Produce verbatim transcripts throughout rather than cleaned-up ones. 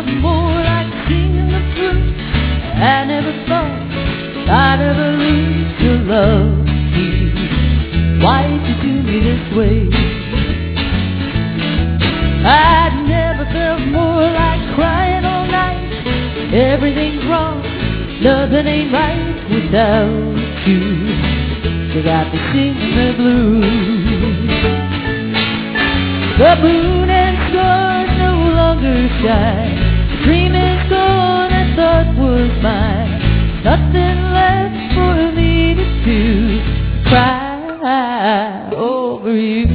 felt more like singing the blues. I never thought I'd ever lose your love. Why did you do me this way? I never felt more like crying all night. Everything's wrong, nothing ain't right without you. You got me singing the blues. The moon and stars no longer shine. The dream is gone I thought was mine. Nothing left for me to do, to cry over you.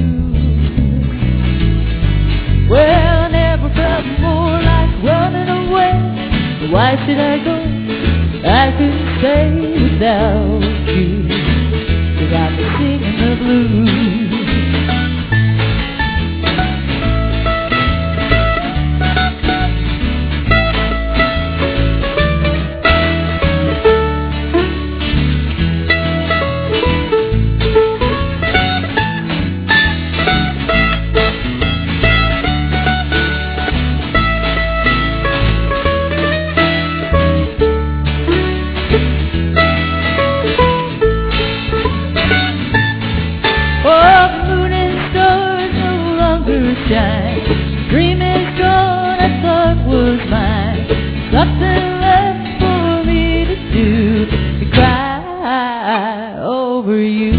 Well, I never felt more like running away. But why should I go? I couldn't stay without you. You got me singing the blues. Dream is gone, I thought was mine. Nothing left for me to do, to cry over you.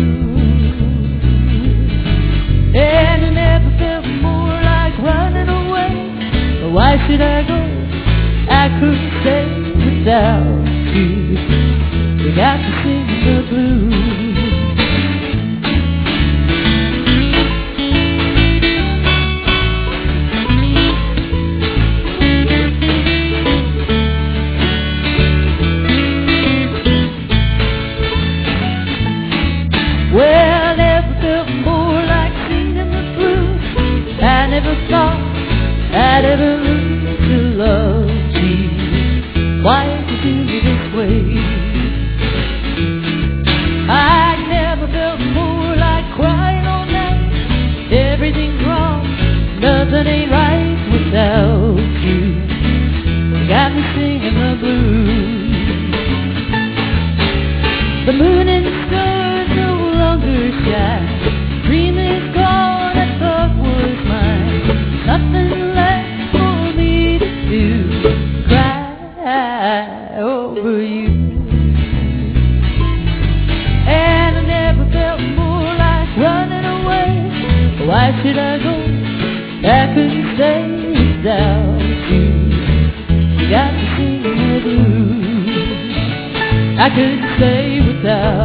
And I never felt more like running away. But why should I go? I couldn't stay without you. You got to sing the blues. Well, I never felt more like singing the blues. I never thought I'd ever lose to love you. Why did you do me this way? I never felt more like crying all night. Everything's wrong, nothing ain't right without you. You got me singing the blues. The moon and the stars no longer shine. Dream is gone, I thought was mine. Nothing left for me to do, cry over you. And I never felt more like running away. Why should I go? I couldn't stay without you. You got me singing the blues. I couldn't stay without